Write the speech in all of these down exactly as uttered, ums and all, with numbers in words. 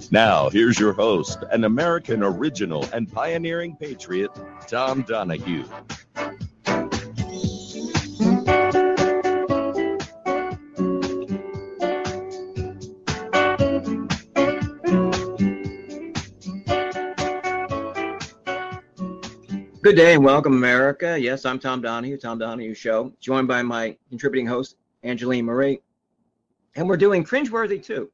Now, here's your host, an American original and pioneering patriot, Tom Donahue. Good day and welcome, America. Yes, I'm Tom Donahue, Tom Donahue Show, joined by my contributing host, Angeline Marie. And we're doing Cringeworthy too.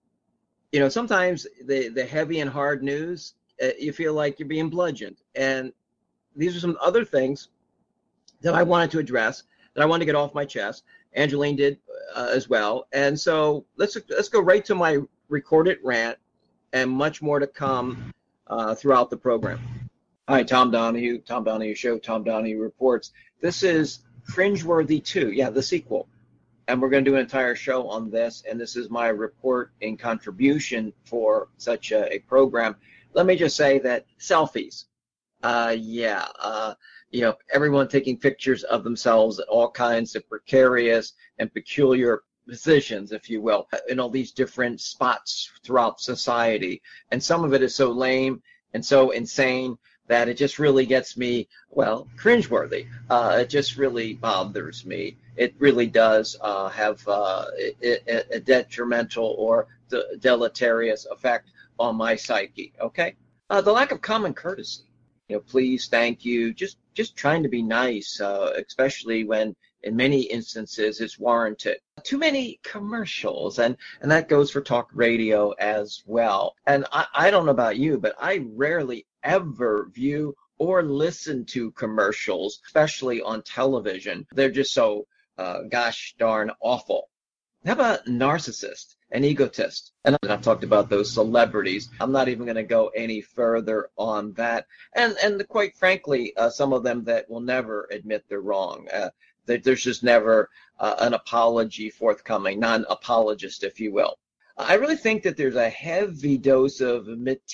You know, sometimes the, the heavy and hard news, uh, you feel like you're being bludgeoned. And these are some other things that I wanted to address, that I wanted to get off my chest. Angeline did uh, as well. And so let's let's go right to my recorded rant, and much more to come uh, throughout the program. Hi, Tom Donahue, Tom Donahue Show, Tom Donahue Reports. This is Cringeworthy two, yeah, the sequel. And we're going to do an entire show on this, and this is my report and contribution for such a, a program. Let me just say that selfies, uh, yeah, uh, you know, everyone taking pictures of themselves at all kinds of precarious and peculiar positions, if you will, in all these different spots throughout society. And some of it is so lame and so insane that it just really gets me, well, cringeworthy. Uh, it just really bothers me. It really does uh, have uh, a, a detrimental or de- deleterious effect on my psyche, okay? Uh, the lack of common courtesy. You know, please, thank you, just just trying to be nice, uh, especially when in many instances it's warranted. Too many commercials, and, and that goes for talk radio as well. And I, I don't know about you, but I rarely ever view or listen to commercials, especially on television. They're just so, uh, gosh darn awful. How about narcissist and egotist? And I've talked about those celebrities. I'm not even going to go any further on that. And and quite frankly, uh, some of them that will never admit they're wrong. Uh, there's just never uh, an apology forthcoming, non-apologist, if you will. I really think that there's a heavy dose of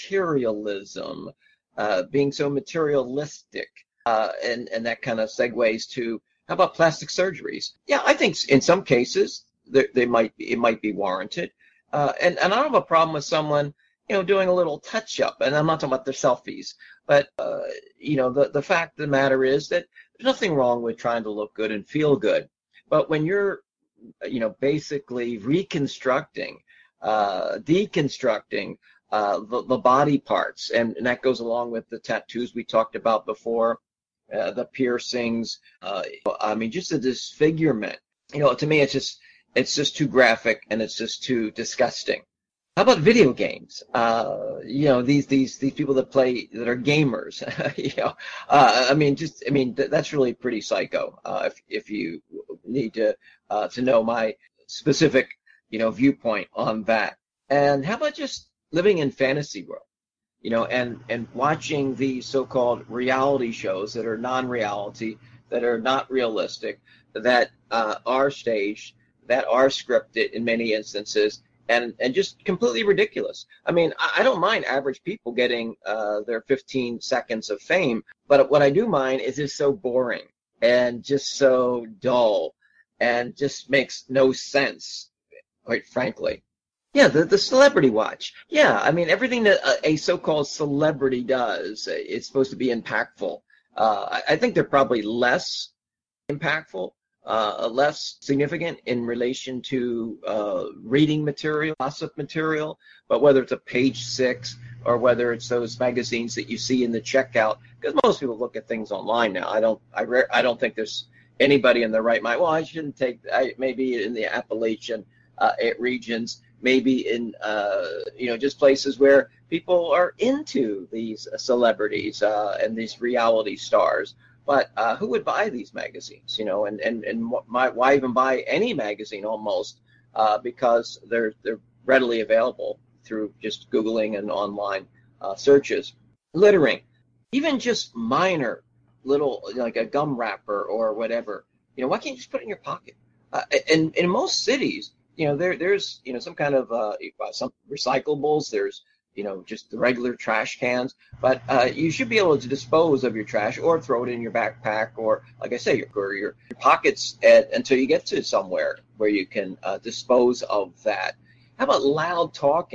materialism, uh, being so materialistic, uh, and, and that kind of segues to, how about plastic surgeries? Yeah, I think in some cases they, they might be, it might be warranted. Uh, and, and I don't have a problem with someone, you know, doing a little touch-up, and I'm not talking about their selfies, but, uh, you know, the, the fact of the matter is that there's nothing wrong with trying to look good and feel good. But when you're, you know, basically reconstructing, uh, deconstructing uh, the, the body parts, and, and that goes along with the tattoos we talked about before, uh, the piercings, uh, I mean, just the disfigurement. You know, to me, it's just, it's just too graphic, and it's just too disgusting. How about video games? Uh, you know, these these these people that play, that are gamers. you know, uh, I mean, just I mean th- that's really pretty psycho. Uh, if if you need to uh, to know my specific, you know, viewpoint on that. And how about just living in fantasy world? You know, and and watching these so-called reality shows that are non-reality, that are not realistic, that uh, are staged, that are scripted in many instances. And, and just completely ridiculous. I mean, I, I don't mind average people getting uh, their fifteen seconds of fame, but what I do mind is it's so boring and just so dull and just makes no sense, quite frankly. Yeah, the, the celebrity watch. Yeah, I mean, everything that a, a so-called celebrity does is supposed to be impactful. Uh, I, I think they're probably less impactful, Uh, less significant in relation to uh, reading material, gossip material, but whether it's a page six or whether it's those magazines that you see in the checkout, because most people look at things online now. I don't, I, re- I don't think there's anybody in their right mind. Well, I shouldn't take, I, maybe in the Appalachian uh, regions, maybe in, uh, you know, just places where people are into these celebrities uh, and these reality stars. But uh, who would buy these magazines, you know, and, and, and my, why even buy any magazine almost, uh, because they're they're readily available through just Googling and online uh, searches. Littering, even just minor little, like a gum wrapper or whatever, you know, why can't you just put it in your pocket? Uh, and, and in most cities, you know, there there's, you know, some kind of uh, some recyclables, there's, you know, just the regular trash cans, but uh, you should be able to dispose of your trash or throw it in your backpack or, like I say, your your, your pockets at, until you get to somewhere where you can uh, dispose of that. How about loud talking?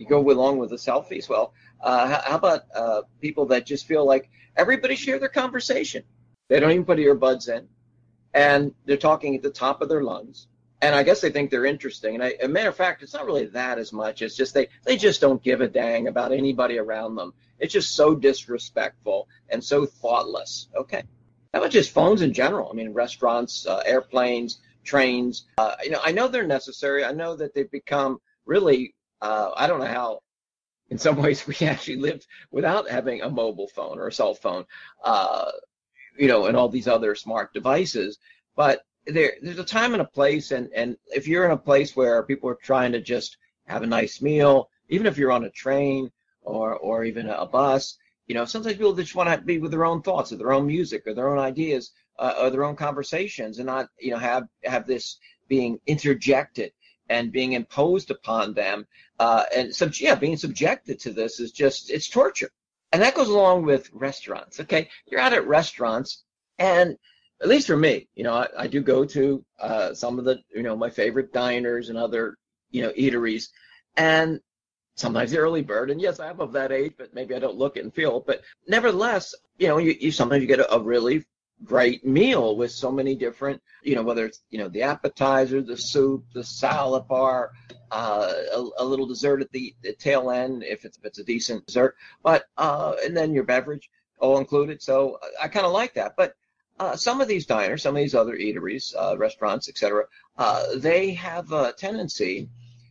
you go along with the selfies. Well, uh, how, how about uh, people that just feel like everybody share their conversation? They don't even put earbuds in, and they're talking at the top of their lungs. And I guess they think they're interesting. And I, as a matter of fact, it's not really that as much. It's just they, they just don't give a dang about anybody around them. It's just so disrespectful and so thoughtless. Okay. How about just phones in general? I mean, restaurants, uh, airplanes, trains. Uh, you know, I know they're necessary. I know that they've become really, uh, I don't know how, in some ways we actually lived without having a mobile phone or a cell phone, uh, you know, and all these other smart devices. But there, there's a time and a place. And, and if you're in a place where people are trying to just have a nice meal, even if you're on a train or, or even a bus, you know, sometimes people just want to be with their own thoughts or their own music or their own ideas uh, or their own conversations, and not, you know, have, have this being interjected and being imposed upon them. Uh, and so, yeah, being subjected to this is just, it's torture. And that goes along with restaurants. Okay. You're out at restaurants, and at least for me, you know, I, I do go to uh, some of the, you know, my favorite diners and other, you know, eateries, and sometimes the early bird. And yes, I'm of that age, but maybe I don't look it and feel it. But nevertheless, you know, you, you sometimes you get a, a really great meal with so many different, you know, whether it's, you know, the appetizer, the soup, the salad bar, uh, a, a little dessert at the, the tail end, if it's, if it's a decent dessert, but, uh, and then your beverage all included. So I, I kind of like that. But uh, some of these diners, some of these other eateries, uh, restaurants, et cetera, uh, they have a tendency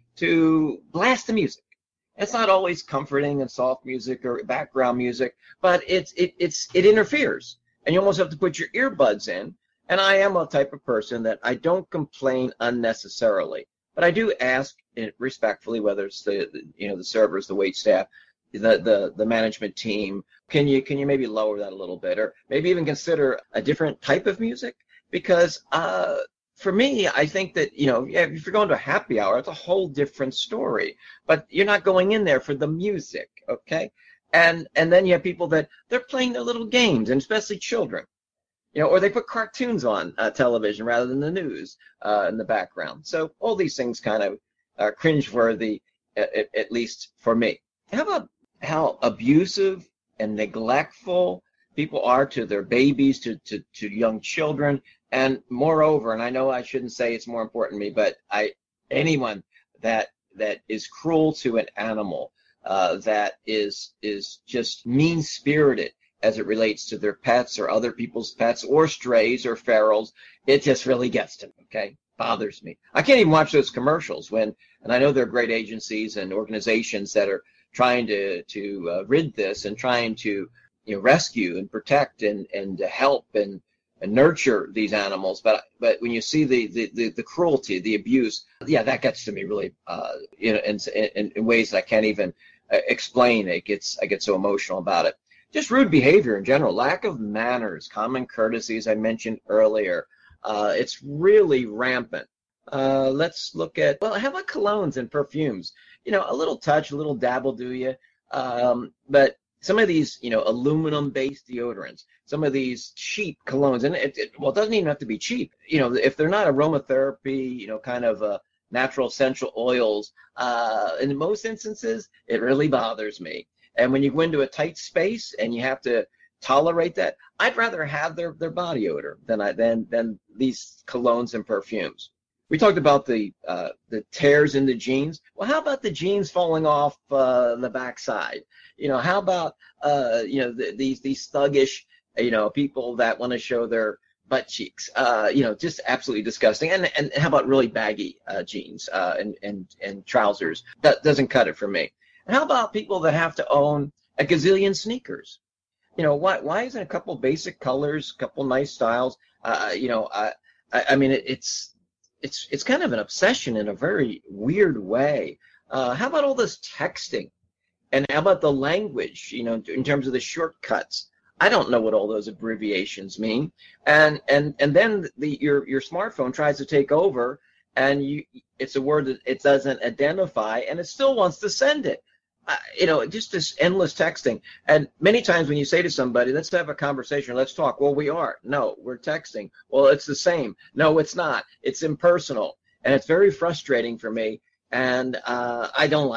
to blast the music. It's not always comforting and soft music or background music, but it's it it's it interferes, and you almost have to put your earbuds in. And I am a type of person that I don't complain unnecessarily, but I do ask respectfully, whether it's the, the you know the servers, the wait staff, the the the management team, can you can you maybe lower that a little bit, or maybe even consider a different type of music? Because uh, for me, I think that, you know, yeah, if you're going to a happy hour, it's a whole different story. But you're not going in there for the music, okay? And and then you have people that they're playing their little games, and especially children, you know, or they put cartoons on uh, television rather than the news uh, in the background. So all these things kind of are cringeworthy, at, at least for me. How about how abusive and neglectful people are to their babies, to, to, to young children? And moreover, and I know I shouldn't say it's more important to me, but I anyone that that is cruel to an animal, uh, that is is just mean-spirited as it relates to their pets or other people's pets or strays or ferals, it just really gets to me, okay? Bothers me. I can't even watch those commercials when, and I know there are great agencies and organizations that are trying to, to uh, rid this and trying to, you know, rescue and protect and, and help and, and nurture these animals. But but when you see the, the, the, the cruelty, the abuse, yeah, that gets to me really uh, you know, in, in, in ways that I can't even uh, explain. It gets, I get so emotional about it. Just rude behavior in general, lack of manners, common courtesy, as I mentioned earlier. Uh, it's really rampant. Uh, let's look at, well, how about colognes and perfumes? You know, a little touch, a little dabble do you. Um, but some of these, you know, aluminum-based deodorants, some of these cheap colognes, and it, it, well, it doesn't even have to be cheap. You know, if they're not aromatherapy, you know, kind of uh, natural essential oils, uh, in most instances, it really bothers me. And when you go into a tight space and you have to tolerate that, I'd rather have their, their body odor than I than than these colognes and perfumes. We talked about the uh, the tears in the jeans. Well, how about the jeans falling off uh, the backside? You know, how about uh, you know the, these these thuggish you know people that want to show their butt cheeks? Uh, you know, just absolutely disgusting. And and how about really baggy uh, jeans uh, and and and trousers? That doesn't cut it for me. And how about people that have to own a gazillion sneakers? You know, why why isn't a couple basic colors, a couple nice styles? Uh, you know, I I mean, it, it's it's it's kind of an obsession in a very weird way. Uh, how about all this texting? And how about the language? You know, in terms of the shortcuts, I don't know what all those abbreviations mean. And and and then the your your smartphone tries to take over, and you it's a word that it doesn't identify, and it still wants to send it. Uh, you know, just this endless texting. And many times when you say to somebody, let's have a conversation, let's talk. Well, we are. No, we're texting. Well, it's the same. No, it's not. It's impersonal. And it's very frustrating for me. And uh, I don't like it.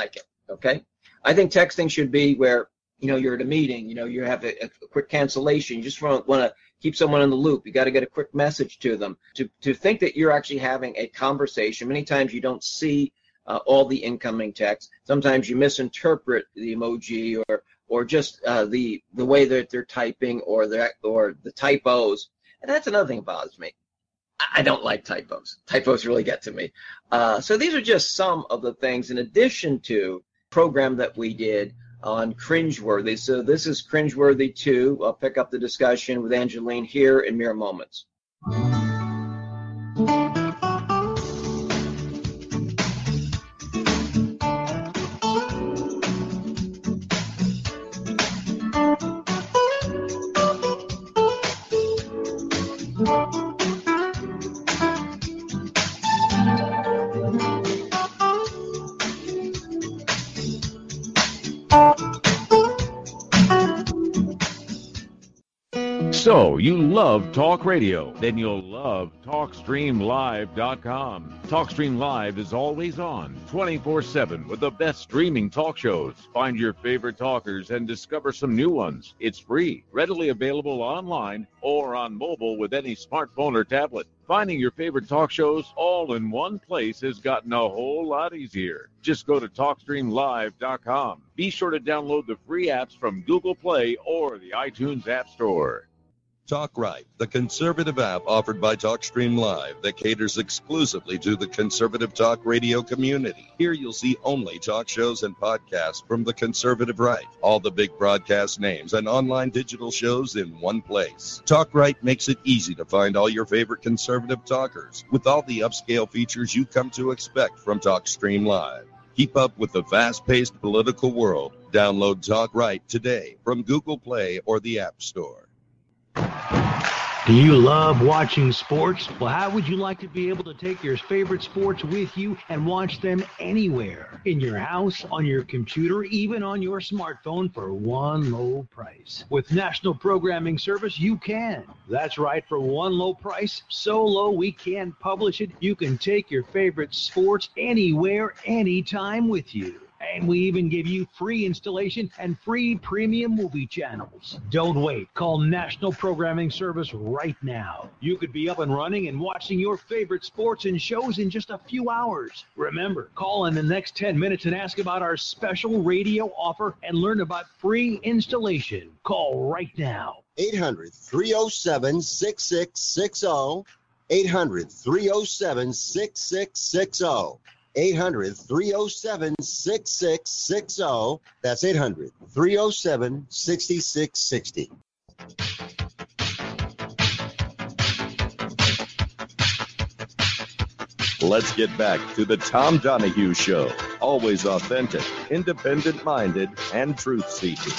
Okay. I think texting should be where, you know, you're at a meeting, you know, you have a, a quick cancellation. You just want, want to keep someone in the loop. You got to get a quick message to them. To, to think that you're actually having a conversation, many times you don't see uh, all the incoming text. Sometimes you misinterpret the emoji or or just uh, the the way that they're typing or the, or the typos. And that's another thing that bothers me. I don't like typos. Typos really get to me. Uh, so these are just some of the things in addition to program that we did on Cringeworthy. So this is Cringeworthy two. I'll pick up the discussion with Angeline here in mere moments. So, you love talk radio? Then you'll love talk stream live dot com. TalkStream Live is always on, twenty-four seven, with the best streaming talk shows. Find your favorite talkers and discover some new ones. It's free, readily available online or on mobile with any smartphone or tablet. Finding your favorite talk shows all in one place has gotten a whole lot easier. Just go to talk stream live dot com. Be sure to download the free apps from Google Play or the iTunes App Store. Talk Right, the conservative app offered by TalkStream Live that caters exclusively to the conservative talk radio community. Here you'll see only talk shows and podcasts from the conservative right. All the big broadcast names and online digital shows in one place. Talk Right makes it easy to find all your favorite conservative talkers with all the upscale features you come to expect from TalkStream Live. Keep up with the fast-paced political world. Download Talk Right today from Google Play or the App Store. Do you love watching sports? Well, how would you like to be able to take your favorite sports with you and watch them anywhere? In your house, on your computer, even on your smartphone for one low price. With National Programming Service, you can. That's right, for one low price, so low we can't publish it, you can take your favorite sports anywhere, anytime with you. And we even give you free installation and free premium movie channels. Don't wait. Call National Programming Service right now. You could be up and running and watching your favorite sports and shows in just a few hours. Remember, call in the next ten minutes and ask about our special radio offer and learn about free installation. Call right now. eight hundred, three oh seven, six six six oh. eight hundred, three oh seven, six six six oh. eight hundred, three oh seven, six six six oh. That's eight hundred, three oh seven, six six six oh. Let's get back to the Tom Donahue Show. Always authentic, independent-minded, and truth-seeking.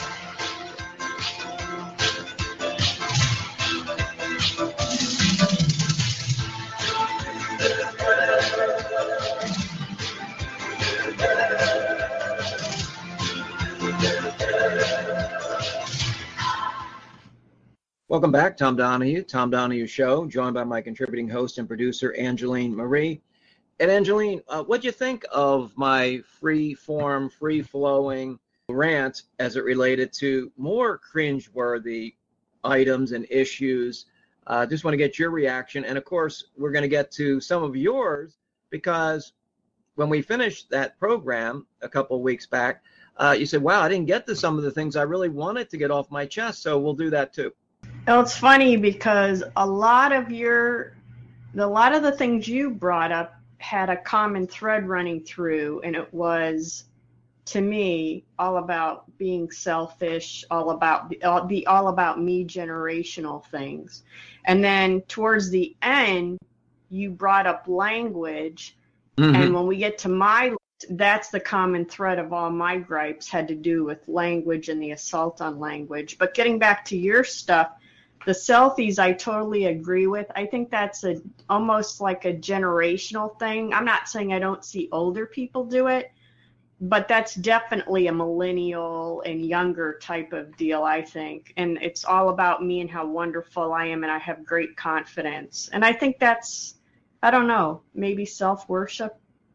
Welcome back, Tom Donahue, Tom Donahue Show, joined by my contributing host and producer, Angeline Marie. And Angeline, uh, what do you think of my free-form, free-flowing rant as it related to more cringe-worthy items and issues? I uh, just want to get your reaction. And, of course, we're going to get to some of yours because when we finished that program a couple of weeks back, uh, you said, wow, I didn't get to some of the things I really wanted to get off my chest, so we'll do that too. Well, it's funny because a lot of your, a lot of the things you brought up had a common thread running through, and it was, to me, all about being selfish, all about the all about me generational things. And then towards the end, you brought up language, mm-hmm. and when we get to my list, that's the common thread of all my gripes had to do with language and the assault on language. But getting back to your stuff, the selfies, I totally agree with. I think that's a almost like a generational thing. I'm not saying I don't see older people do it, but that's definitely a millennial and younger type of deal, I think. And it's all about me and how wonderful I am, and I have great confidence. And I think that's, I don't know, maybe self-worship.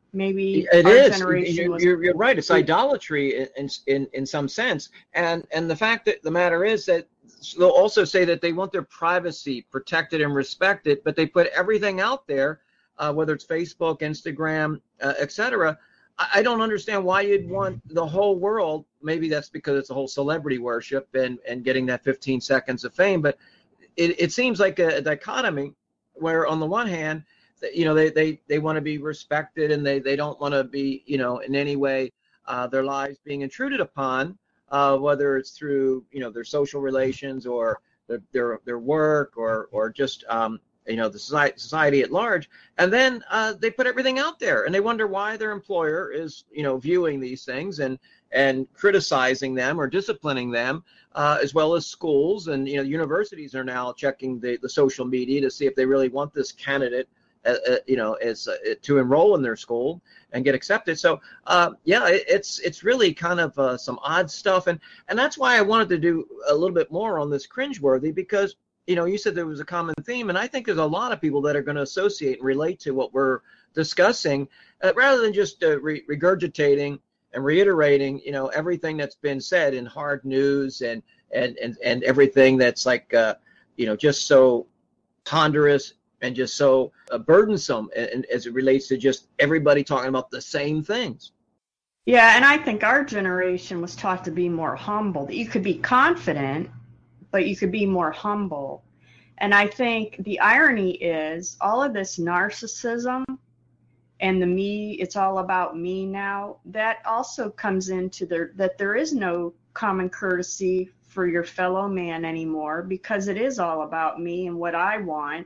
Maybe it our is. generation You're, was. you're, you're right. It's idolatry in, in in some sense, and and the fact that the matter is that they'll also say that they want their privacy protected and respected, but they put everything out there, uh, whether it's Facebook, Instagram, uh, et cetera. I, I don't understand why you'd want the whole world. Maybe that's because it's a whole celebrity worship and and getting that fifteen seconds of fame, but it, it seems like a, a dichotomy where on the one hand, you know, they, they, they want to be respected and they, they don't want to be, you know, in any way uh, their lives being intruded upon, uh, whether it's through, you know, their social relations or their their, their work or or just, um, you know, the society, society at large. And then uh, they put everything out there and they wonder why their employer is, you know, viewing these things and and criticizing them or disciplining them, uh, as well as schools and, you know, universities are now checking the, the social media to see if they really want this candidate Uh, uh, you know, as uh, to enroll in their school and get accepted. So, uh, yeah, it, it's it's really kind of uh, some odd stuff, and and that's why I wanted to do a little bit more on this cringeworthy, because you know, you said there was a common theme, and I think there's a lot of people that are going to associate and relate to what we're discussing, uh, rather than just uh, re- regurgitating and reiterating, you know, everything that's been said in hard news and and and and everything that's like, uh, you know, just so ponderous and just so uh, burdensome, and, and as it relates to just everybody talking about the same things. Yeah, and I think our generation was taught to be more humble. That you could be confident, but you could be more humble. And I think the irony is all of this narcissism and the me, it's all about me now, that also comes into there, that there is no common courtesy for your fellow man anymore, because it is all about me and what I want.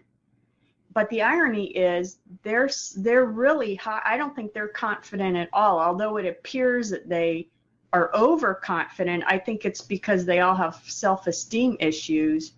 But the irony is they're they're really high. I don't think they're confident at all. Although it appears that they are overconfident, I think it's because they all have self-esteem issues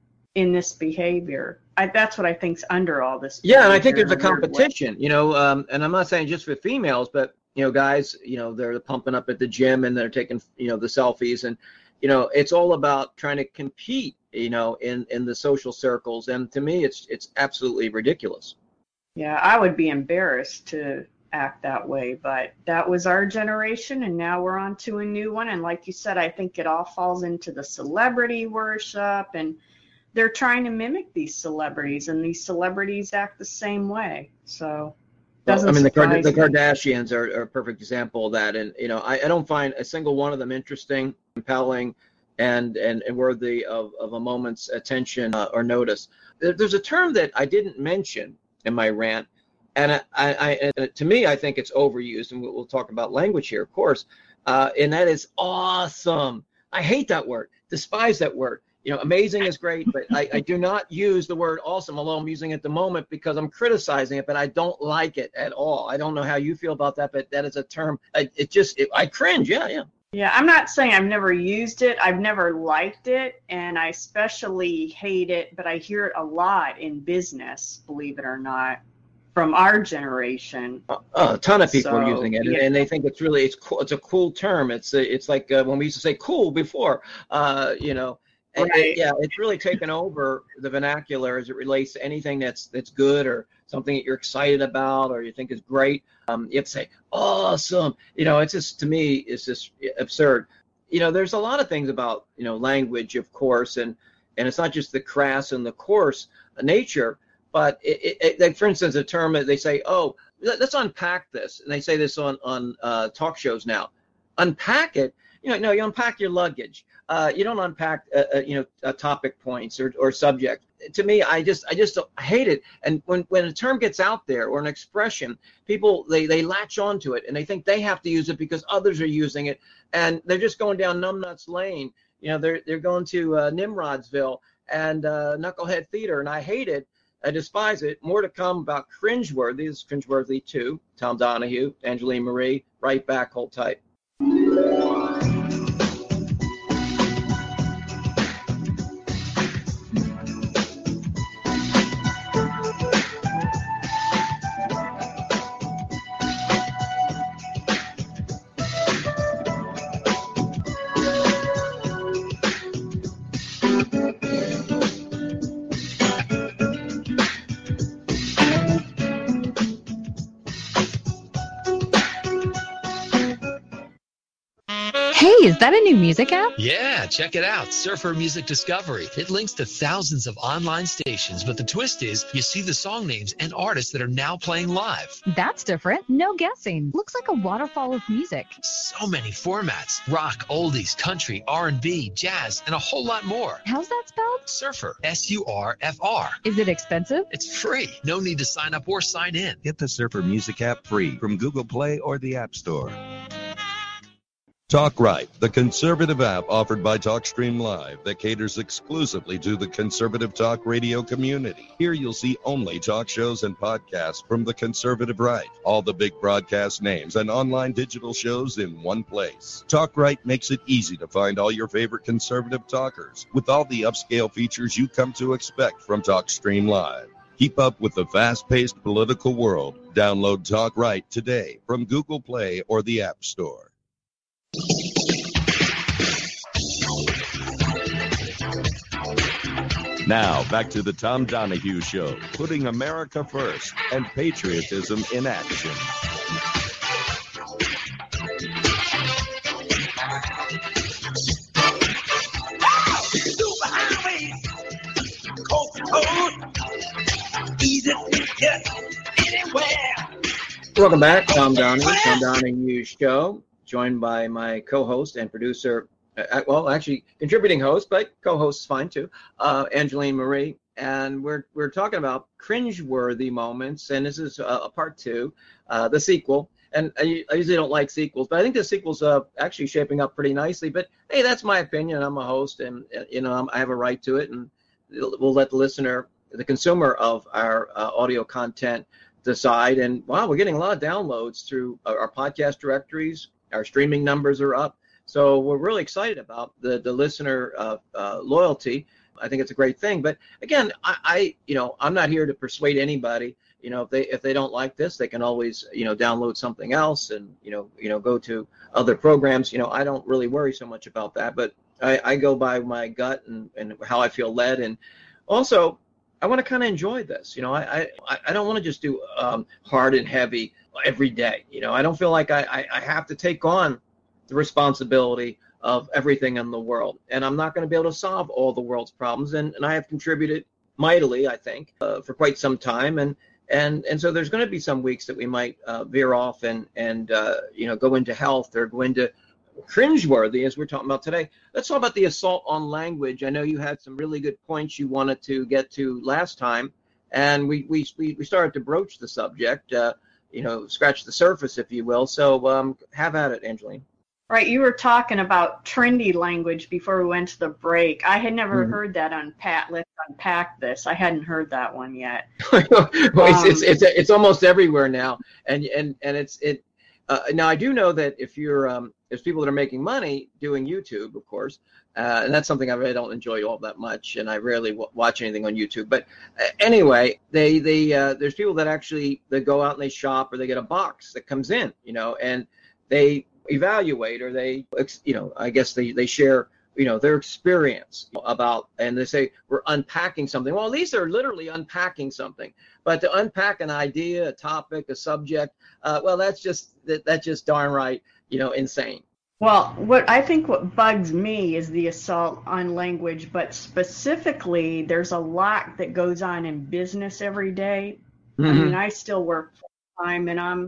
in this behavior. I, that's what I think's under all this. Yeah, and I think there's a in weird way. competition, you know, um, and I'm not saying just for females, but, you know, guys, you know, they're pumping up at the gym and they're taking, you know, the selfies, and, you know, it's all about trying to compete, you know, in, in the social circles. And to me, it's it's absolutely ridiculous. Yeah, I would be embarrassed to act that way, but that was our generation, and now we're on to a new one. And like you said, I think it all falls into the celebrity worship, and they're trying to mimic these celebrities, and these celebrities act the same way. So doesn't well, I mean, the, surprise the me. Kardashians are, are a perfect example of that. And, you know, I, I don't find a single one of them interesting, compelling, and and, and worthy of, of a moment's attention uh, or notice. There's a term that I didn't mention in my rant, and I, I, I to me, I think it's overused, and we'll, we'll talk about language here, of course, uh, and that is awesome. I hate that word, despise that word. You know, amazing is great, but I, I do not use the word awesome, although I'm using it at the moment because I'm criticizing it, but I don't like it at all. I don't know how you feel about that, but that is a term. I, it just, it, I cringe. Yeah, yeah. Yeah, I'm not saying I've never used it. I've never liked it, and I especially hate it, but I hear it a lot in business, believe it or not, from our generation. Uh, a ton of people So, are using it, and, yeah. and they think it's really, it's cool. It's a cool term. It's it's like uh, when we used to say cool before, uh, you know. And Right. it, yeah, it's really taken over the vernacular as it relates to anything that's that's good or something that you're excited about or you think is great. Um, you have to say awesome. You know, it's just, to me, it's just absurd. You know, there's a lot of things about, you know, language, of course, and and it's not just the crass and the coarse nature, but it, it, it, like for instance, a term that they say, oh, let's unpack this, and they say this on on uh, talk shows now. Unpack it. You know, no, you unpack your luggage. Uh, you don't unpack, uh, uh, you know, uh, topic points or, or subject. To me, I just, I just I hate it. And when, when a term gets out there or an expression, people they, they latch onto it and they think they have to use it because others are using it, and they're just going down numbnuts lane. You know, they're they're going to uh, Nimrodsville and uh, Knucklehead Theater, and I hate it. I despise it. More to come about cringeworthy. This is cringeworthy too. Tom Donahue, Angeline Marie, right back. Hold tight. is that a new music app? Yeah, check it out. Surfer Music Discovery. It links to thousands of online stations, but the twist is you see the song names and artists that are now playing live. That's different. No guessing. Looks like a waterfall of music. So many formats. Rock, oldies, country, R and B, jazz, and a whole lot more. How's that spelled? Surfer. S U R F R. Is it expensive? It's free. No need to sign up or sign in. Get the Surfer Music app free from Google Play or the App Store. Talk Right, the conservative app offered by TalkStream Live that caters exclusively to the conservative talk radio community. Here you'll see only talk shows and podcasts from the conservative right, all the big broadcast names and online digital shows in one place. Talk Right makes it easy to find all your favorite conservative talkers with all the upscale features you come to expect from TalkStream Live. Keep up with the fast-paced political world. Download Talk Right today from Google Play or the App Store. Now, back to the Tom Donahue Show, putting America first and patriotism in action. Welcome back, Tom Donahue, Tom Donahue Show, joined by my co-host and producer, uh, well, actually contributing host, but co-host is fine too, uh, Angeline Marie, and we're we're talking about cringeworthy moments, and this is uh, a part two, uh, the sequel. And I, I usually don't like sequels, but I think the sequel's uh, actually shaping up pretty nicely. But hey, that's my opinion. I'm a host, and uh, you know I'm, I have a right to it, and we'll let the listener, the consumer of our uh, audio content, decide. And wow, we're getting a lot of downloads through our podcast directories. Our streaming numbers are up. So we're really excited about the, the listener uh, uh, loyalty. I think it's a great thing. But again, I, I, you know, I'm not here to persuade anybody. You know, if they if they don't like this, they can always, you know, download something else and, you know, you know, go to other programs. You know, I don't really worry so much about that. But I, I go by my gut and, and how I feel led. And also, I want to kind of enjoy this. You know, I I, I don't want to just do um, hard and heavy every day. You know, I don't feel like I, I, I have to take on the responsibility of everything in the world. And I'm not going to be able to solve all the world's problems. And, and I have contributed mightily, I think, uh, for quite some time. And and and so there's going to be some weeks that we might uh, veer off and, and uh, you know, go into health or go into cringeworthy, as we're talking about today. Let's talk about the assault on language. I know you had some really good points you wanted to get to last time. And we, we, we started to broach the subject. Uh, you know, scratch the surface, if you will. So um, have at it, Angeline. Right, you were talking about trendy language before we went to the break. I had never mm-hmm. heard that unpack. Let's unpack this. I hadn't heard that one yet. well, um, it's, it's it's it's almost everywhere now, and and and it's it. Uh, now I do know that if you're um, there's people that are making money doing YouTube, of course, uh, and that's something I really don't enjoy all that much, and I rarely w- watch anything on YouTube. But uh, anyway, they they uh, there's people that actually they go out and they shop or they get a box that comes in, you know, and they evaluate or they, you know, I guess they they share, you know, their experience about, and they say we're unpacking something. Well, these are literally unpacking something, but to unpack an idea, a topic, a subject, uh, well, that's just that, that's just darn right, you know, insane. Well, what I think what bugs me is the assault on language, but specifically, there's a lot that goes on in business every day. Mm-hmm. I mean, I still work full time, and I'm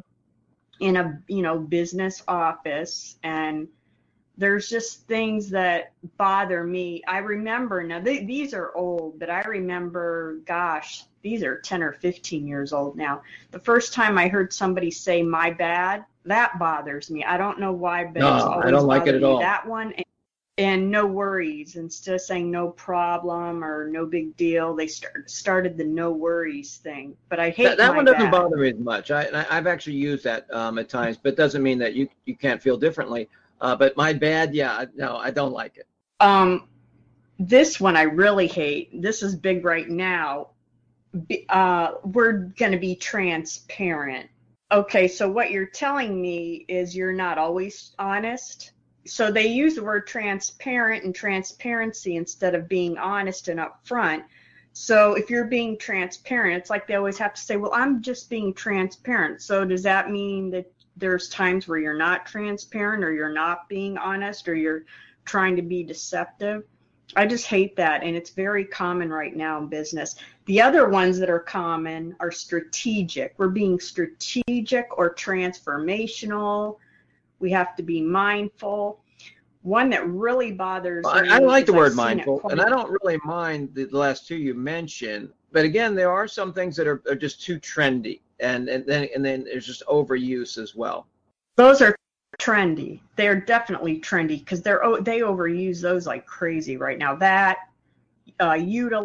in a, you know, business office, and there's just things that bother me. I remember, now they, these are old, but I remember, gosh, these are ten or fifteen years old now. The first time I heard somebody say "my bad," that bothers me. I don't know why, but no, it's always I don't like it at me. all. That one, and, and no worries, instead of saying no problem or no big deal, they start, started the no worries thing. But I hate that, that my one doesn't bad. bother me as much. I, I I've actually used that um, at times, but it doesn't mean that you you can't feel differently. Uh, but my bad, yeah, no, I don't like it. Um, this one I really hate. This is big right now. Be, uh, we're going to be transparent. Okay, so what you're telling me is you're not always honest. So they use the word transparent and transparency instead of being honest and upfront. So if you're being transparent, it's like they always have to say, well, I'm just being transparent. So does that mean that there's times where you're not transparent, or you're not being honest, or you're trying to be deceptive. I just hate that, and it's very common right now in business. The other ones that are common are strategic. We're being strategic or transformational. We have to be mindful. One that really bothers well, me. I, I like the I've word mindful, and I a... don't really mind the last two you mentioned. But again, there are some things that are, are just too trendy, and, and then and then there's just overuse as well. Those are trendy. They're definitely trendy because they're they overuse those like crazy right now. That uh,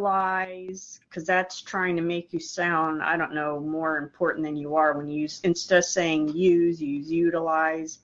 utilize, because that's trying to make you sound, I don't know, more important than you are when you use, instead of saying use, you use utilize.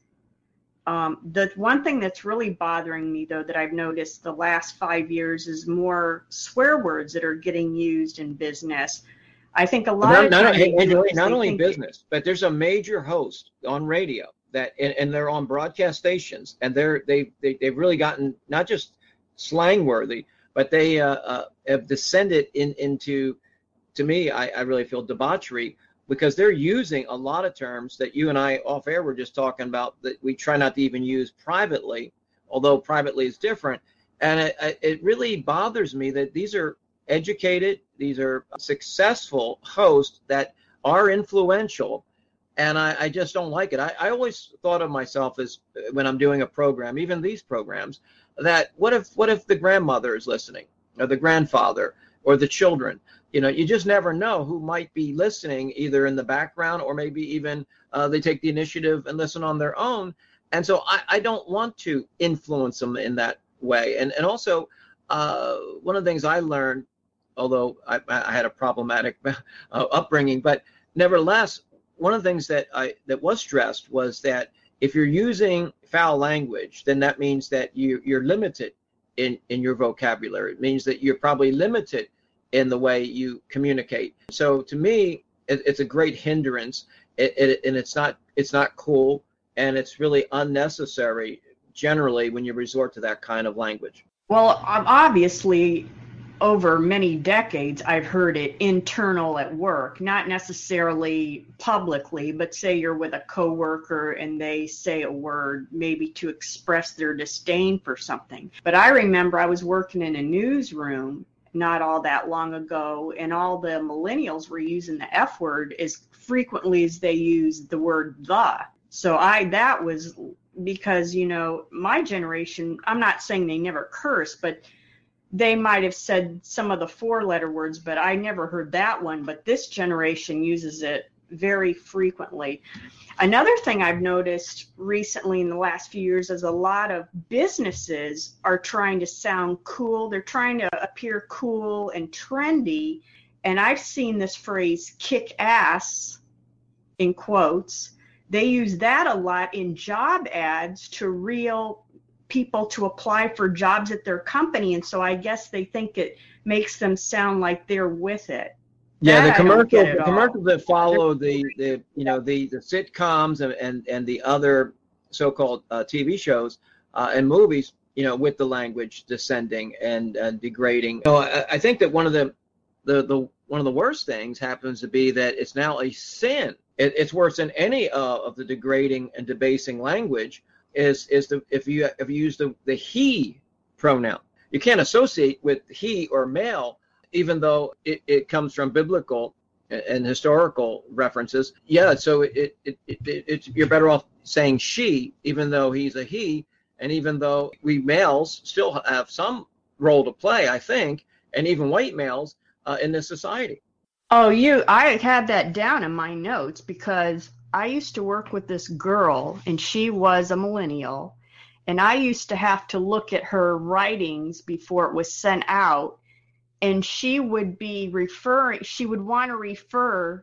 Um, the one thing that's really bothering me, though, that I've noticed the last five years is more swear words that are getting used in business. I think a lot not, of not, times hey, Angela, not only think business, it, but there's a major host on radio that, and, and they're on broadcast stations, and they're they, they they've really gotten not just slang worthy, but they uh, uh, have descended in into, to me, I, I really feel debauchery, because they're using a lot of terms that you and I off air were just talking about that we try not to even use privately, although privately is different. And it, it really bothers me that these are educated, these are successful hosts that are influential, and I, I just don't like it. I, I always thought of myself as, when I'm doing a program, even these programs, that what if what if the grandmother is listening, or the grandfather, or the children? You know, you just never know who might be listening, either in the background or maybe even uh, they take the initiative and listen on their own. And so I, I don't want to influence them in that way. And and also, uh, one of the things I learned, although I, I had a problematic uh, upbringing, but nevertheless, one of the things that I that was stressed was that if you're using foul language, then that means that you, you're limited in, in your vocabulary. It means that you're probably limited in the way you communicate. So to me, it, it's a great hindrance, it, it, and it's not it's not cool, and it's really unnecessary generally when you resort to that kind of language. Well, obviously, over many decades, I've heard it internal at work, not necessarily publicly, but say you're with a coworker and they say a word maybe to express their disdain for something. But I remember I was working in a newsroom not all that long ago, and all the millennials were using the F word as frequently as they use the word the. So I, that was because, you know, my generation, I'm not saying they never curse, but they might have said some of the four-letter words, but I never heard that one. But this generation uses it very frequently. Another thing I've noticed recently in the last few years is a lot of businesses are trying to sound cool. They're trying to appear cool and trendy. And I've seen this phrase, kick ass, in quotes. They use that a lot in job ads to reel people to apply for jobs at their company. And so I guess they think it makes them sound like they're with it. Yeah, that the commercial, the all. commercials that follow the, the you know the, the sitcoms and, and, and the other so-called uh, T V shows uh, and movies, you know, with the language descending and uh, degrading. So I, I think that one of the, the the one of the worst things happens to be that it's now a sin. It, it's worse than any uh, of the degrading and debasing language. Is is the if you if you use the the he pronoun, you can't associate with he or male, even though it, it comes from biblical and historical references. Yeah, so it, it, it, it it's you're better off saying she, even though he's a he, and even though we males still have some role to play, I think, and even white males uh, in this society. Oh, you, I had that down in my notes because I used to work with this girl, and she was a millennial, and I used to have to look at her writings before it was sent out. And she would be referring, she would want to refer,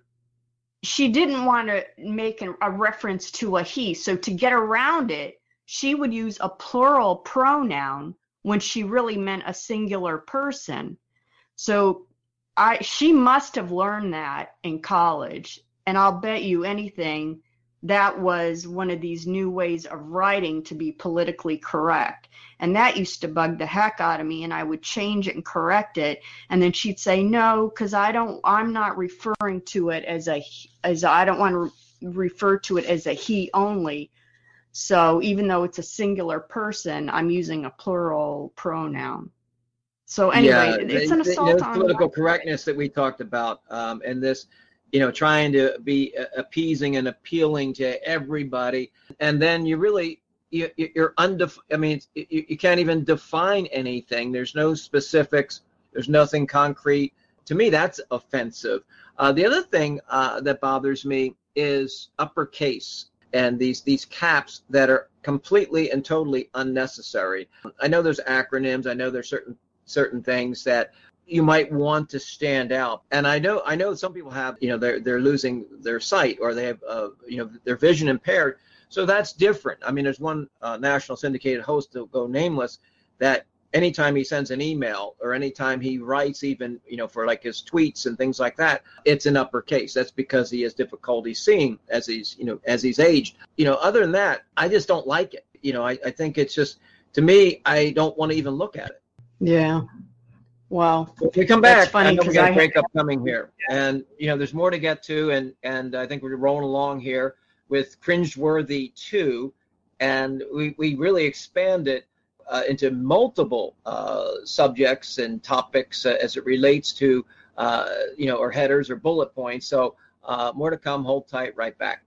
she didn't want to make an, a reference to a he. So to get around it, she would use a plural pronoun when she really meant a singular person. So I, she must have learned that in college. And I'll bet you anything that was one of these new ways of writing to be politically correct. And that used to bug the heck out of me, and I would change it and correct it. And then she'd say, no, because I don't, I'm not referring to it as a, as a, I don't want to refer to it as a he only. So even though it's a singular person, I'm using a plural pronoun. So anyway, yeah, it's the, an the, assault the on political life. correctness that we talked about, um, and this, you know, trying to be appeasing and appealing to everybody, and then you really, you, you're undef. I mean, you, you can't even define anything. There's no specifics. There's nothing concrete. To me, that's offensive. Uh, the other thing uh, that bothers me is uppercase and these these caps that are completely and totally unnecessary. I know there's acronyms. I know there's certain certain things that you might want to stand out. And I know I know some people have, you know, they're they're losing their sight, or they have, uh, you know, their vision impaired. So that's different. I mean, there's one uh, national syndicated host, to go nameless, that anytime he sends an email or anytime he writes, even, you know, for like his tweets and things like that, it's in uppercase. That's because he has difficulty seeing as he's, you know, as he's aged. You know, other than that, I just don't like it. You know, I, I think it's just, to me, I don't want to even look at it. Yeah. Well, if we come back, funny, I know we got a I breakup coming here, and you know, there's more to get to, and and I think we're rolling along here with Cringeworthy two, and we we really expand it uh, into multiple uh, subjects and topics uh, as it relates to uh, you know, or headers or bullet points. So uh, more to come. Hold tight. Right back.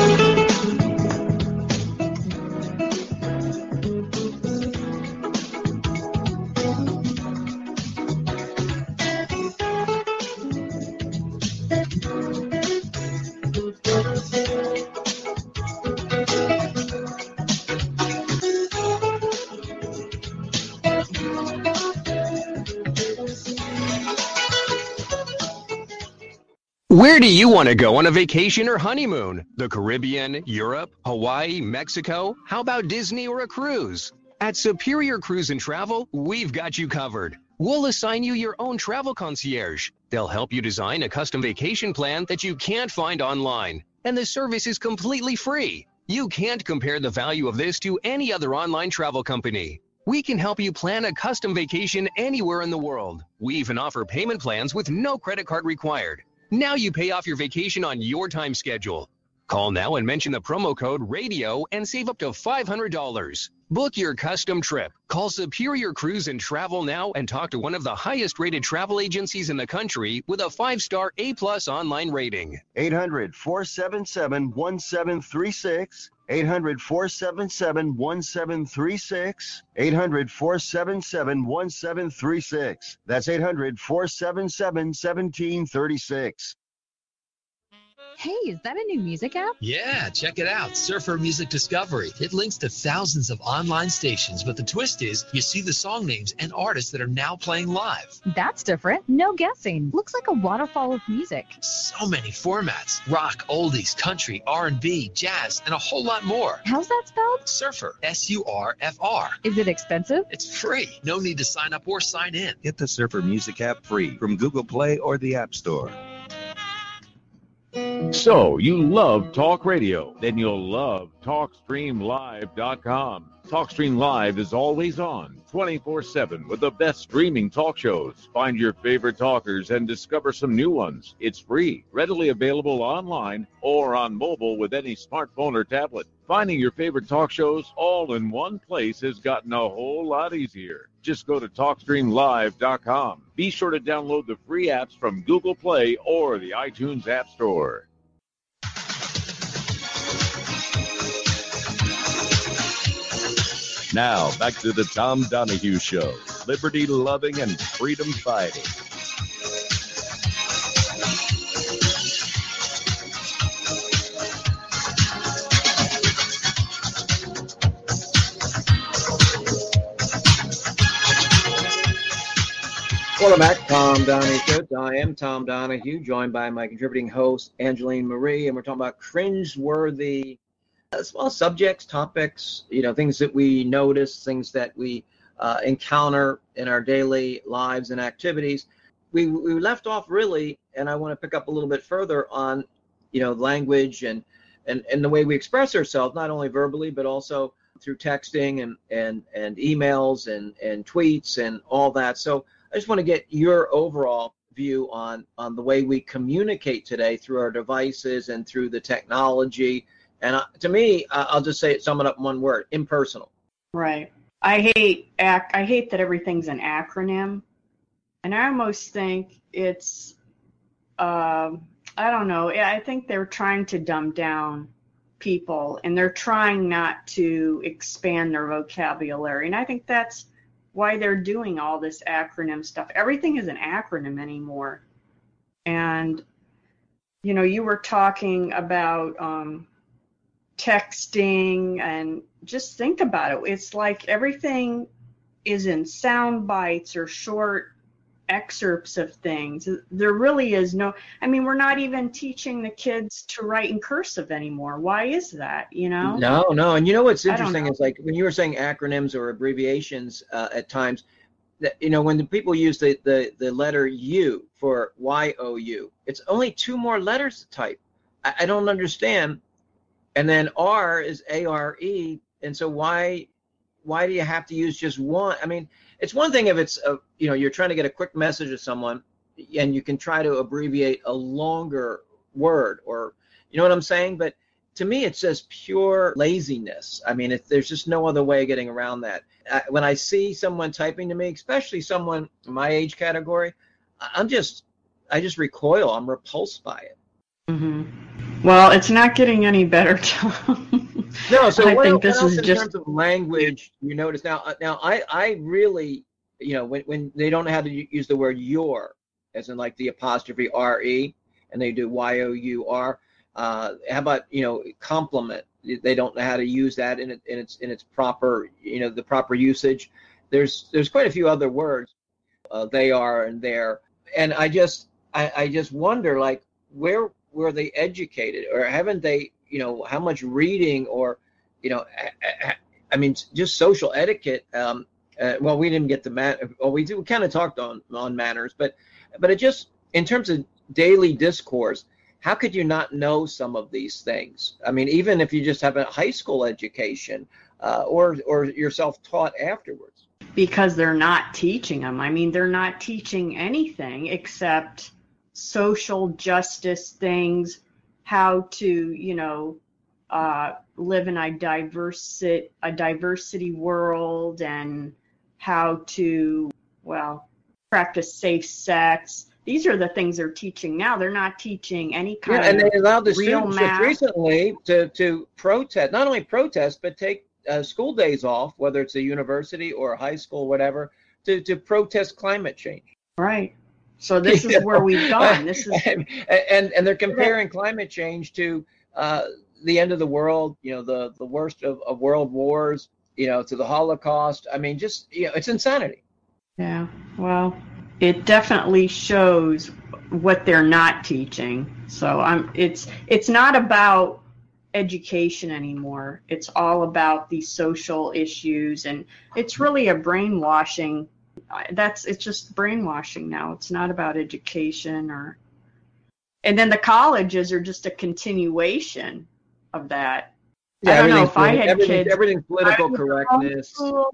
Where do you want to go on a vacation or honeymoon? The Caribbean, Europe, Hawaii, Mexico? How about Disney or a cruise? At Superior Cruise and Travel, we've got you covered. We'll assign you your own travel concierge. They'll help you design a custom vacation plan that you can't find online. And the service is completely free. You can't compare the value of this to any other online travel company. We can help you plan a custom vacation anywhere in the world. We even offer payment plans with no credit card required. Now you pay off your vacation on your time schedule. Call now and mention the promo code RADIO and save up to five hundred dollars. Book your custom trip. Call Superior Cruise and Travel now and talk to one of the highest rated travel agencies in the country with a five-star A-plus online rating. eight hundred, four seven seven, one seven three six. eight hundred, four seven seven, one seven three six. eight hundred, four seven seven, one seven three six. That's eight hundred, four seven seven, one seven three six. Hey, is that a new music app? Yeah, check it out. Surfer Music Discovery. It links to thousands of online stations, but the twist is you see the song names and artists that are now playing live. That's different. No guessing. Looks like a waterfall of music. So many formats. Rock, oldies, country, R and B, jazz, and a whole lot more. How's that spelled? Surfer. S U R F R. Is it expensive? It's free. No need to sign up or sign in. Get the Surfer Music app free from Google Play or the App Store. So, you love talk radio? Then you'll love talk stream live dot com. TalkStream Live is always on, twenty-four seven, with the best streaming talk shows. Find your favorite talkers and discover some new ones. It's free, readily available online or on mobile with any smartphone or tablet. Finding your favorite talk shows all in one place has gotten a whole lot easier. Just go to talk stream live dot com. Be sure to download the free apps from Google Play or the iTunes App Store. Now, back to the Tom Donahue Show. Liberty loving and freedom fighting. Welcome back, Tom Donahue Show. I am Tom Donahue, joined by my contributing host, Angeline Marie, and we're talking about cringeworthy as well, subjects, topics, you know, things that we notice, things that we uh, encounter in our daily lives and activities. We we left off really, and I want to pick up a little bit further on, you know, language and and, and the way we express ourselves, not only verbally, but also through texting and and, and emails and, and tweets and all that. So I just want to get your overall view on on the way we communicate today through our devices and through the technology. And uh, to me, uh, I'll just say it, sum it up in one word: impersonal. Right. I hate ac- I hate that everything's an acronym, and I almost think it's um, I don't know. I think they're trying to dumb down people, and they're trying not to expand their vocabulary. And I think that's why they're doing all this acronym stuff. Everything is an acronym anymore. And, you know, you were talking about um, texting, and just think about it. It's like everything is in sound bites or short excerpts of things. There really is no, I mean, we're not even teaching the kids to write in cursive anymore. Why is that, you know? No, no. And you know what's I don't interesting know. is, like, when you were saying acronyms or abbreviations uh, at times, that, you know, when the people use the, the, the letter U for Y O U, it's only two more letters to type. I, I don't understand. And then R is A R E. And so why why do you have to use just one? I mean, it's one thing if it's, a, you know, you're trying to get a quick message to someone and you can try to abbreviate a longer word, or, you know what I'm saying? But to me, it's just pure laziness. I mean, if there's just no other way of getting around that. I, when I see someone typing to me, especially someone in my age category, I'm just, I just recoil. I'm repulsed by it. Mm-hmm. Well, it's not getting any better, Tom. No, so I what, think else, this what else is in just terms of language you notice now? uh, Now, I, I really, you know, when, when they don't know how to u- use the word your, as in like the apostrophe R E, and they do Y O U R. Uh, how about, you know, compliment? They don't know how to use that in, it, in its in its proper, you know, the proper usage. There's there's quite a few other words. Uh, they are and there, and I just I, I just wonder, like, where were they educated, or haven't they, you know, how much reading, or, you know, I, I, I mean, just social etiquette. Um, uh, well, we didn't get the man. Well, we do. We kind of talked on on manners, but but it just, in terms of daily discourse, how could you not know some of these things? I mean, even if you just have a high school education, uh, or or you're self-taught afterwards. because they're not teaching them. I mean, they're not teaching anything except social justice things, how to, you know, uh, live in a diversity, a diversity world, and how to, well, practice safe sex. These are the things they're teaching now. They're not teaching any kind Yeah, and of they allowed the real students math. just recently to to protest, not only protest, but take uh, school days off, whether it's a university or a high school, whatever, to to protest climate change. Right. So this is where we've gone. This is and, and and they're comparing climate change to uh, the end of the world, you know, the the worst of, of world wars, you know, to the Holocaust. I mean, just, you know, it's insanity. Yeah, well, it definitely shows what they're not teaching. So I'm it's it's not about education anymore. It's all about these social issues, and it's really a brainwashing. That's it's just brainwashing now. It's not about education, or and then the colleges are just a continuation of that. Yeah, I don't know everything's if I politi- had everything- kids. everything's political I was correctness. homeschooled.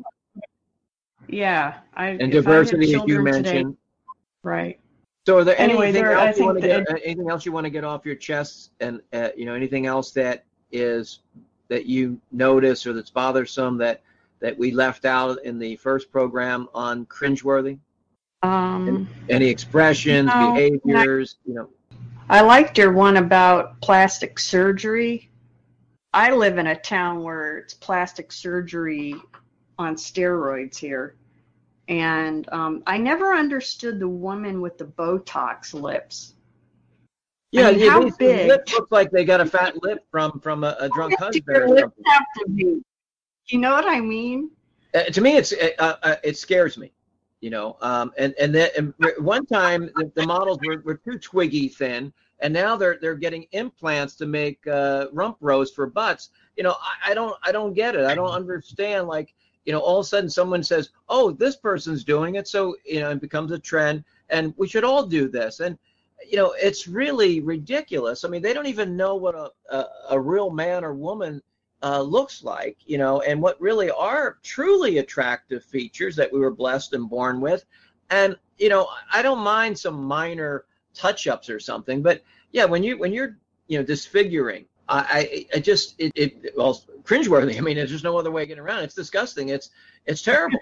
Yeah, I And if diversity, I had as you children today, mentioned. right. So, are there Anyway, anything there I else you want think to the get? Anything else you want to get off your chest, and uh, you know, anything else that is that you notice or that's bothersome that that we left out in the first program on cringeworthy? um Any expressions, no, behaviors, you know? I liked your one about plastic surgery. I live in a town where it's plastic surgery on steroids here. And um, I never understood the woman with the Botox lips. Yeah, I mean, yeah, how these big lips look like they got a fat lip from from a, a drunk how big husband do or your lips something. have to be? You know what I mean? Uh, to me, it's uh, uh, it scares me, you know. Um, and and then and one time the, the models were, were too twiggy thin, and now they're they're getting implants to make uh, rump rows for butts. You know, I, I don't I don't get it. I don't understand. Like, you know, all of a sudden someone says, "Oh, this person's doing it," so, you know, it becomes a trend, and we should all do this. And, you know, it's really ridiculous. I mean, they don't even know what a a, a real man or woman Uh, looks like, you know, and what really are truly attractive features that we were blessed and born with. And, you know, I don't mind some minor touch-ups or something, but yeah, when you when you're you know disfiguring, I I, I just it, it well cringeworthy. I mean, there's just no other way of getting around it. It's disgusting. It's it's terrible.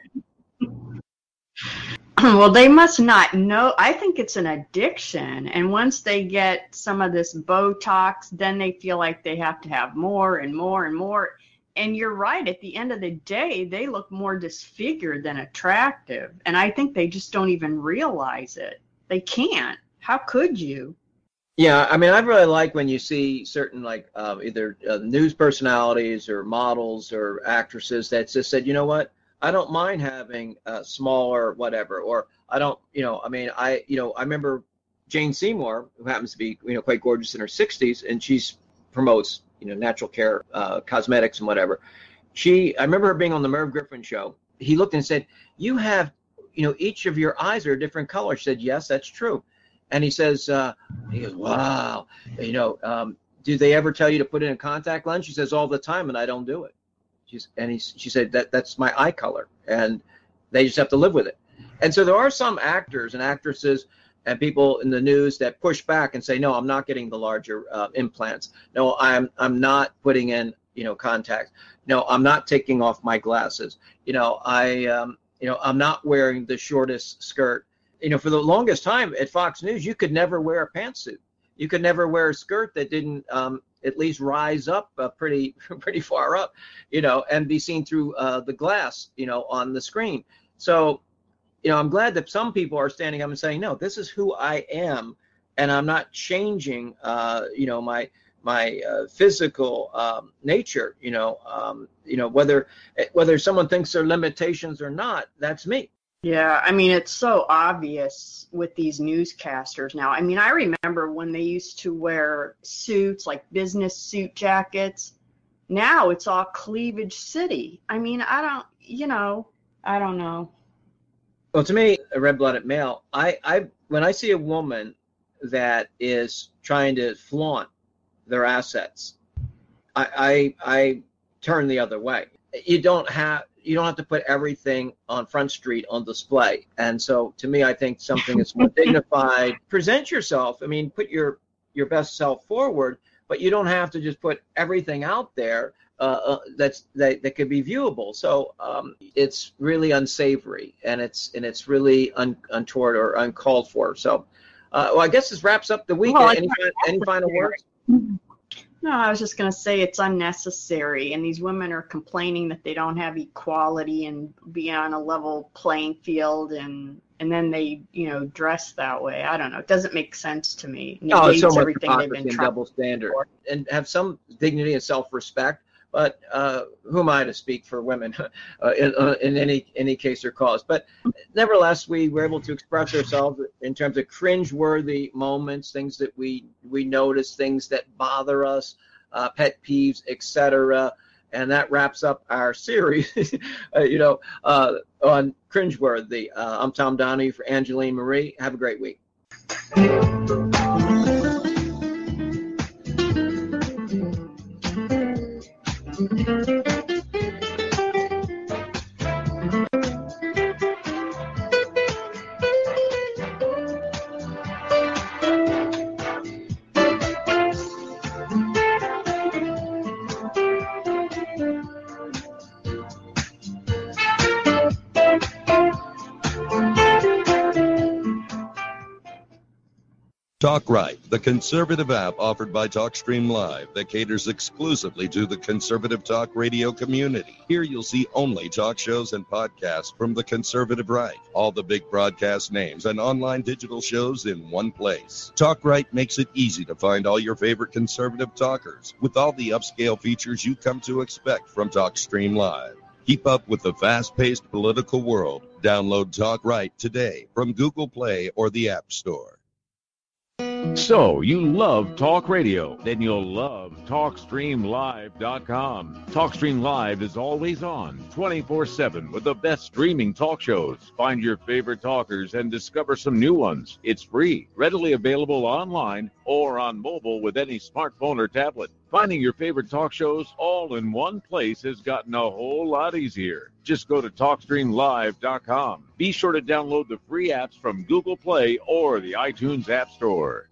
Well, they must not know. I think it's an addiction, and once they get some of this Botox, then they feel like they have to have more and more and more. And you're right. At the end of the day, they look more disfigured than attractive, and I think they just don't even realize it. They can't. How could you? Yeah, I mean, I really like when you see certain like uh, either uh, news personalities or models or actresses that just said, you know what, I don't mind having a smaller whatever, or I don't, you know, I mean, I, you know, I remember Jane Seymour, who happens to be, you know, quite gorgeous in her sixties, and she's promotes, you know, natural care, uh, cosmetics and whatever. She, I remember her being on the Merv Griffin show. He looked and said, you have, you know, each of your eyes are a different color. She said, yes, that's true. And he says, uh, he goes, wow, you know, um, do they ever tell you to put in a contact lens? She says, all the time, and I don't do it. She's, and he, she said, that that's my eye color, and they just have to live with it. And so there are some actors and actresses and people in the news that push back and say, no, I'm not getting the larger uh, implants. No, I'm I'm not putting in, you know, contacts. No, I'm not taking off my glasses. You know, I, um, you know, I'm not wearing the shortest skirt. You know, for the longest time at Fox News, you could never wear a pantsuit. You could never wear a skirt that didn't um, at least rise up uh, pretty, pretty far up, you know, and be seen through uh, the glass, you know, on the screen. So, you know, I'm glad that some people are standing up and saying, no, this is who I am, and I'm not changing, uh, you know, my my uh, physical um, nature. You know, um, you know, whether whether someone thinks they're limitations or not, that's me. Yeah, I mean, it's so obvious with these newscasters now. I mean, I remember when they used to wear suits, like business suit jackets. Now it's all cleavage city. I mean, I don't, you know, I don't know. Well, to me, a red-blooded male, I, I, when I see a woman that is trying to flaunt their assets, I, I, I turn the other way. You don't have. You don't have to put everything on Front Street on display. And so to me, I think something that's more dignified. Present yourself. I mean, put your, your best self forward, but you don't have to just put everything out there uh, uh, that's that, that could be viewable. So um, it's really unsavory, and it's and it's really un, untoward or uncalled for. So, uh, well, I guess this wraps up the week. Well, any, any final words? No, I was just going to say it's unnecessary, and these women are complaining that they don't have equality and be on a level playing field, and and then they, you know, dress that way. I don't know. It doesn't make sense to me. It no, it's so much everything they've been and double standard, for. And have some dignity and self-respect. But uh, who am I to speak for women uh, in, uh, in any any case or cause? But nevertheless, we were able to express ourselves in terms of cringe-worthy moments, things that we we notice, things that bother us, uh, pet peeves, et cetera. And that wraps up our series, uh, you know, uh, on cringe-worthy. Uh, I'm Tom Donahue for Angeline Marie. Have a great week. Talk Right, the conservative app offered by TalkStream Live that caters exclusively to the conservative talk radio community. Here you'll see only talk shows and podcasts from the conservative right. All the big broadcast names and online digital shows in one place. Talk Right makes it easy to find all your favorite conservative talkers with all the upscale features you come to expect from TalkStream Live. Keep up with the fast-paced political world. Download Talk Right today from Google Play or the App Store. So, you love talk radio? Then you'll love talk stream live dot com. TalkStream Live is always on, twenty-four seven, with the best streaming talk shows. Find your favorite talkers and discover some new ones. It's free, readily available online or on mobile with any smartphone or tablet. Finding your favorite talk shows all in one place has gotten a whole lot easier. Just go to talk stream live dot com. Be sure to download the free apps from Google Play or the iTunes App Store.